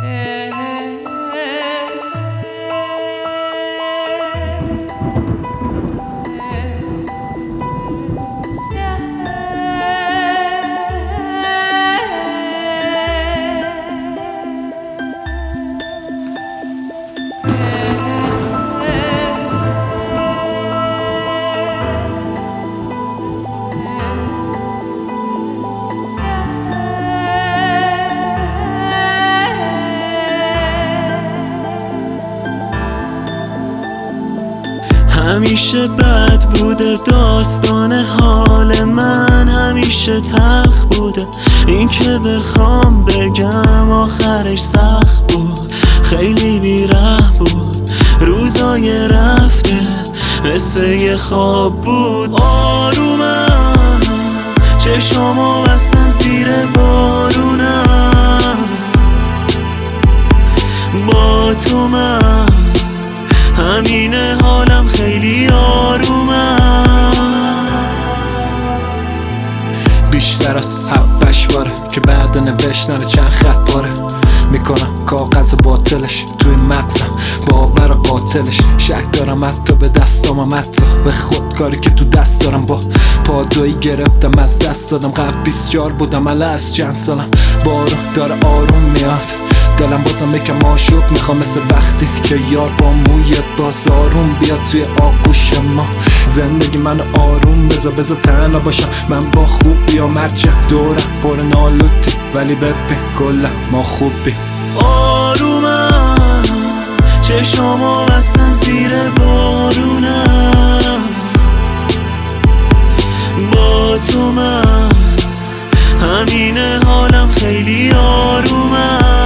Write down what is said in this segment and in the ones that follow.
همیشه بد بوده داستان حال من، همیشه تلخ بوده این که بخوام بگم آخرش سخت بود، خیلی بیره بود، روزای رفته مثل یه خواب بود. آرومم چشامو بستم زیر بارونم، با تو من همینه حالم خیلی آرومم. بیشتر از 7-8 باره که بعد نوشتن چند خط پاره میکنم کاغذ باطلش توی مغزم، باور قاتلش شک دارم حتی به دستام، حتی به خودکاری که تو دست دارم. با پادویی گرفتم از دست دادم، قبل 24 بودم اله از چند سالم. بارون داره آروم میاد، دلم بازم یکم آشوب میخوام، مثل وقتی که یار با موی باز آروم بیاد توی آغوش ما. زندگی من آروم بذار تنها باشم، من با خوبی و مرجع دورم پر نالوتی، ولی ببین کلا ما خوبی. آرومم چشامو بستم زیر بارونم، با تو من همینه حالم خیلی آرومم.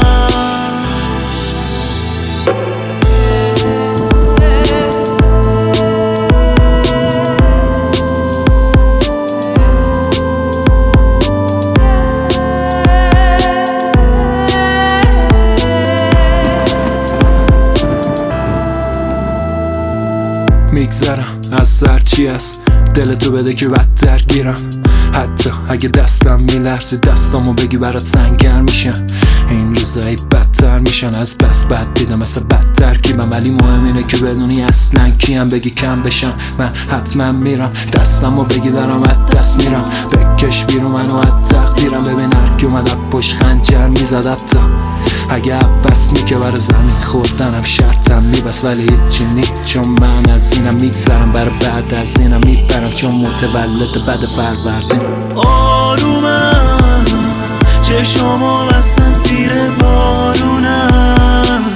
میگذرم از هرچی هست، دل تو بده که بدتر گیرم، حتی اگه دستم میلرزی دستامو بگی برات سنگین میشن. این روزایی بدتر میشن از بس بد دیدم، مثل بد ترکیبم، ولی مهم اینه که بدونی اصلا کیم. بگی کم بشم من حتما میرم، دستمو بگی دارم از دست میرم، بکش بیرون منو از تقدیرم. ببین هرکی اومد از پشت خنجر میزد، حتی اگه عباس میگه برای زمین خوردنم شرطم میبست، ولی هیچی نی چون من از اینم میگذرم، برای بعد از اینم میبرم چون متولد بد فروردین. آرومم چشامو بستم زیر بارونم،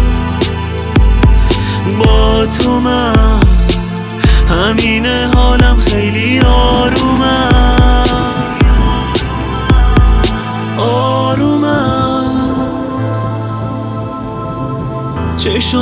با تو من همینه حالم خیلی آرومم. آرومم